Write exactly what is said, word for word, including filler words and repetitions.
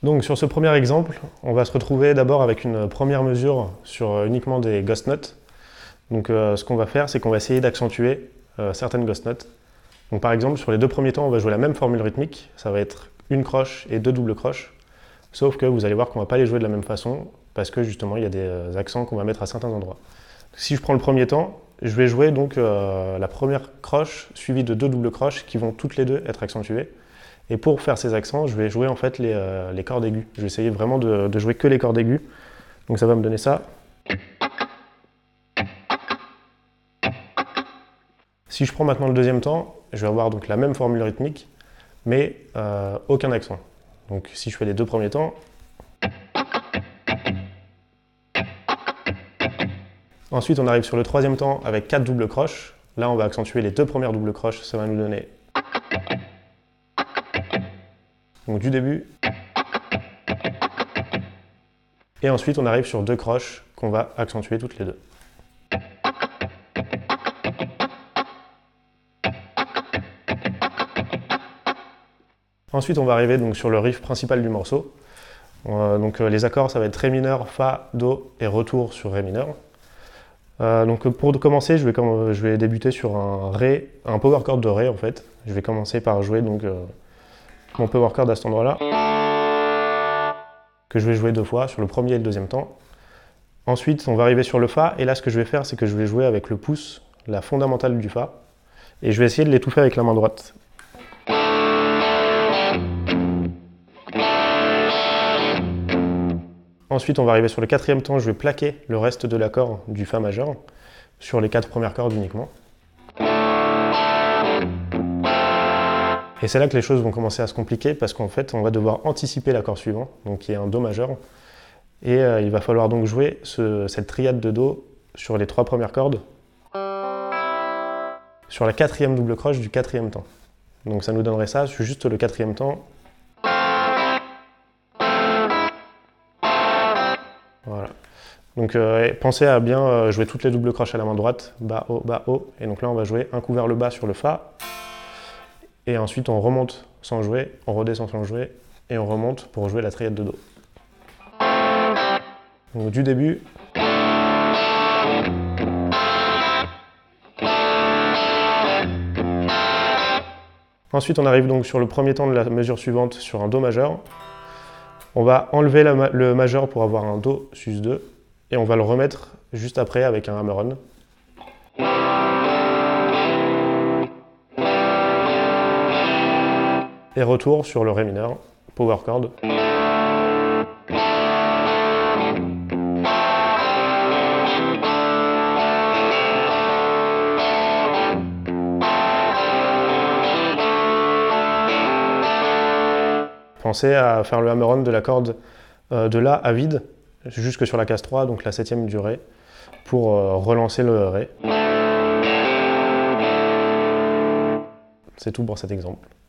Donc sur ce premier exemple, on va se retrouver d'abord avec une première mesure sur uniquement des ghost notes. Donc euh, ce qu'on va faire, c'est qu'on va essayer d'accentuer euh, certaines ghost notes. Donc par exemple, sur les deux premiers temps, on va jouer la même formule rythmique, ça va être une croche et deux doubles croches, sauf que vous allez voir qu'on ne va pas les jouer de la même façon, parce que justement il y a des euh, accents qu'on va mettre à certains endroits. Si je prends le premier temps, je vais jouer donc euh, la première croche suivie de deux doubles croches qui vont toutes les deux être accentuées. Et pour faire ces accents, je vais jouer en fait les, euh, les cordes aiguës. Je vais essayer vraiment de, de jouer que les cordes aiguës. Donc ça va me donner ça. Si je prends maintenant le deuxième temps, je vais avoir donc la même formule rythmique, mais euh, aucun accent. Donc si je fais les deux premiers temps, ensuite on arrive sur le troisième temps avec quatre doubles croches. Là on va accentuer les deux premières doubles croches, ça va nous donner. Donc du début. Et ensuite on arrive sur deux croches qu'on va accentuer toutes les deux. Ensuite on va arriver donc sur le riff principal du morceau. Euh, donc euh, les accords ça va être Ré mineur, Fa, Do et retour sur Ré mineur. Euh, donc pour commencer je vais, comme, je vais débuter sur un Ré, un power chord de Ré en fait. Je vais commencer par jouer donc euh, mon power chord à cet endroit là, que je vais jouer deux fois sur le premier et le deuxième temps. Ensuite on va arriver sur le Fa et là ce que je vais faire c'est que je vais jouer avec le pouce, la fondamentale du Fa, et je vais essayer de l'étouffer avec la main droite. Ensuite, on va arriver sur le quatrième temps, je vais plaquer le reste de l'accord du Fa majeur sur les quatre premières cordes uniquement. Et c'est là que les choses vont commencer à se compliquer parce qu'en fait, on va devoir anticiper l'accord suivant, donc qui est un Do majeur. Et euh, il va falloir donc jouer ce, cette triade de Do sur les trois premières cordes, sur la quatrième double croche du quatrième temps. Donc ça nous donnerait ça, juste le quatrième temps. Voilà. Donc euh, pensez à bien euh, jouer toutes les doubles croches à la main droite, bas, haut, bas, haut. Et donc là on va jouer un coup vers le bas sur le Fa. Et ensuite on remonte sans jouer, on redescend sans jouer, et on remonte pour jouer la triade de Do. Donc du début. Ensuite on arrive donc sur le premier temps de la mesure suivante sur un Do majeur. On va enlever la, le majeur pour avoir un Do sus deux et on va le remettre juste après avec un hammer-on. Et retour sur le Ré mineur, power chord. Pensez à faire le hammer-on de la corde euh, de La à vide, jusque sur la case trois, donc la septième du Ré, pour euh, relancer le Ré. C'est tout pour cet exemple.